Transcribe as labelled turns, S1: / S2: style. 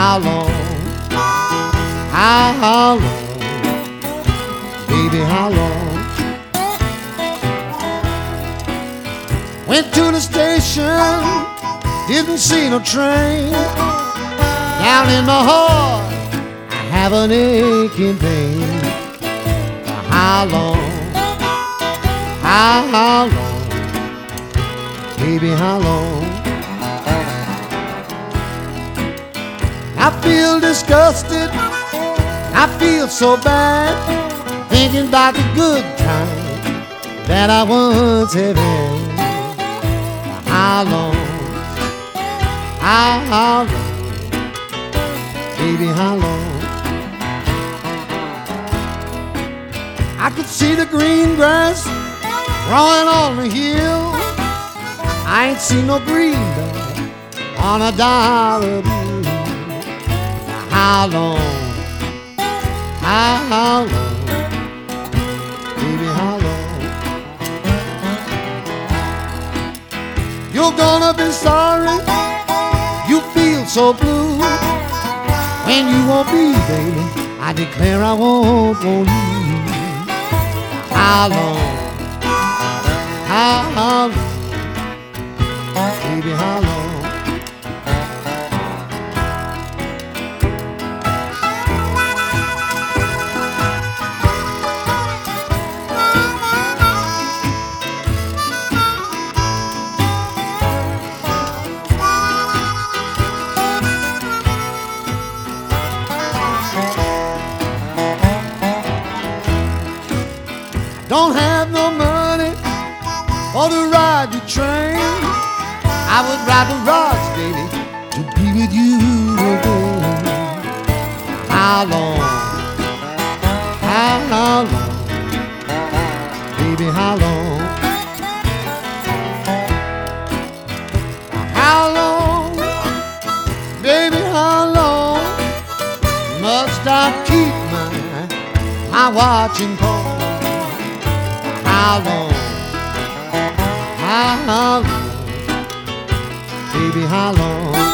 S1: How long? How long? Baby, how long? Went to the station, didn't see no train. Down in my heart, I have an aching pain. How long? How long? Baby, how long? I feel disgusted, I feel so bad, thinking about the good times that I once have had. How long? How long? Baby, how long? I could see the green grass growing on the hill. I ain't seen no greenback on a dollar bill. How long? How long? Baby, how long? You're gonna be sorry, you feel so blue. When you won't be, baby, I declare I won't want you. How long? How long? Baby, how long? Don't have no money for to ride the train. I would ride the rods, baby, to be with you again. How long? How long? Baby, how long? How long? Baby, how long must I keep my watching for? How long? How long? Baby, how long?